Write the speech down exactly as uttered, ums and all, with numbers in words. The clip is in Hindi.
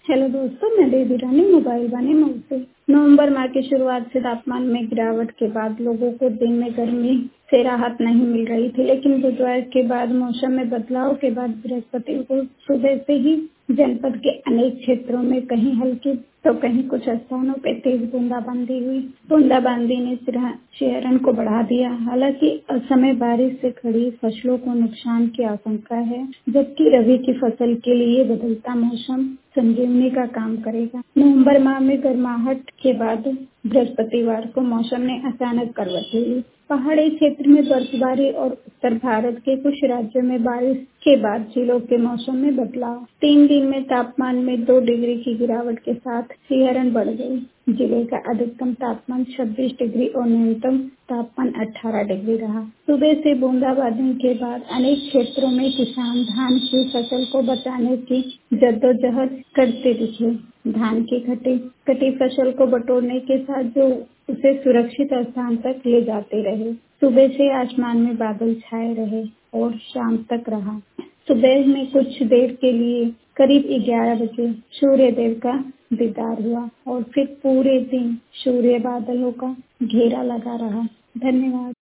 हेलो दोस्तों, मैं बेबी रानी मोबाइल वाले मऊ से। नवंबर माह की शुरुआत से तापमान में गिरावट के बाद लोगों को दिन में गर्मी से राहत नहीं मिल रही थी, लेकिन बुधवार के बाद मौसम में बदलाव के बाद बृहस्पति को सुबह से ही जनपद के अनेक क्षेत्रों में कहीं हल्की तो कहीं कुछ स्थानों पे तेज बूंदाबांदी हुई। बूंदाबांदी ने सिहरन को बढ़ा दिया। हालांकि असमय बारिश से खड़ी फसलों को नुकसान की आशंका है, जबकि रबी की फसल के लिए बदलता मौसम संजीवनी का काम करेगा। नवंबर माह में गर्माहट के बाद बृहस्पतिवार को मौसम ने अचानक करवट ली। पहाड़ी क्षेत्र में बर्फबारी और उत्तर भारत के कुछ राज्यों में बारिश के बाद जिलों के मौसम में बदलाव। तीन दिन में तापमान में दो डिग्री की गिरावट के साथ सिहरन बढ़ गई। जिले का अधिकतम तापमान छब्बीस डिग्री और न्यूनतम तापमान अठारह डिग्री रहा। सुबह से बूंदाबांदी के बाद अनेक क्षेत्रों में किसान धान की फसल को बचाने की जद्दोजहद करते दिखे। धान की कटी कटी फसल को बटोरने के साथ जो उसे सुरक्षित स्थान तक ले जाते रहे। सुबह से आसमान में बादल छाए रहे और शाम तक रहा। सुबह में कुछ देर के लिए करीब ग्यारह बजे सूर्य देव का दीदार हुआ और फिर पूरे दिन सूर्य बादलों का घेरा लगा रहा। धन्यवाद।